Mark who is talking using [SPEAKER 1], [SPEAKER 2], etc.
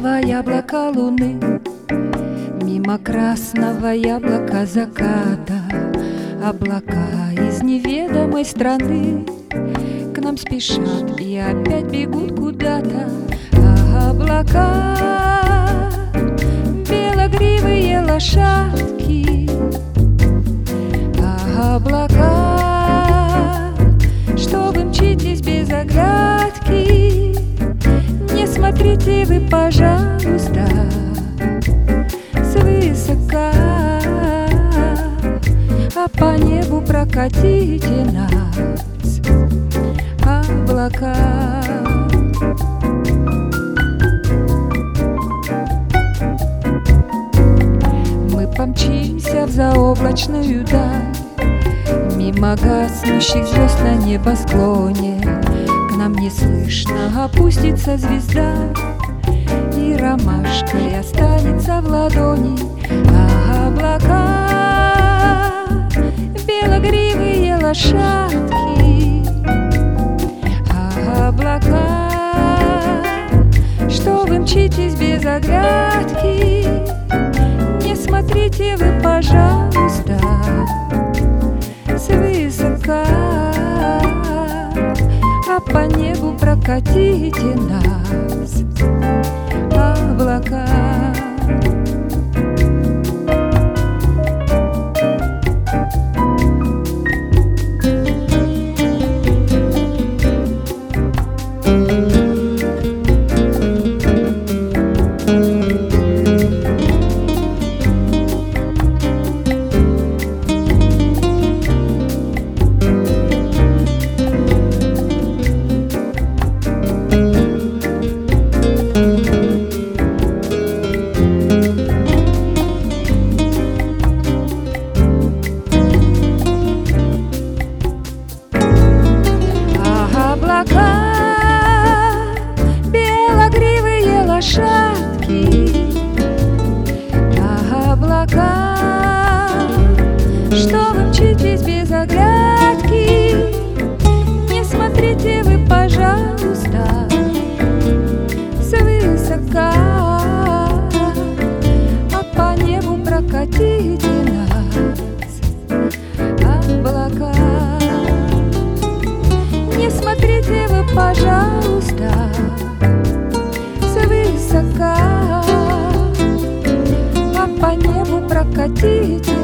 [SPEAKER 1] красного яблока луны, мимо красного яблока заката. Облака из неведомой страны к нам спешат и опять бегут куда-то. А облака, белогривые лошадки, а облака, что вы мчитесь без оглядки, не смотрите вы, пожалуйста, свысока, а по небу прокатите нас, облака. Мы помчимся в заоблачную даль, мимо гаснущих звезд на небосклоне. К нам неслышно опустится звезда, и ромашкой останется в ладони. А облака, белогривые лошадки, а облака, что вы мчитесь без оглядки, не смотрите вы, пожалуйста, свысока, а по небу прокатите нас, облака. Белогривые лошадки, а облака, что вы мчитесь без оглядки, не смотрите вы, пожалуйста, свысока, а по небу прокатите нас, облака. Не смотрите вы, пожалуйста, свысока, а по небу прокатите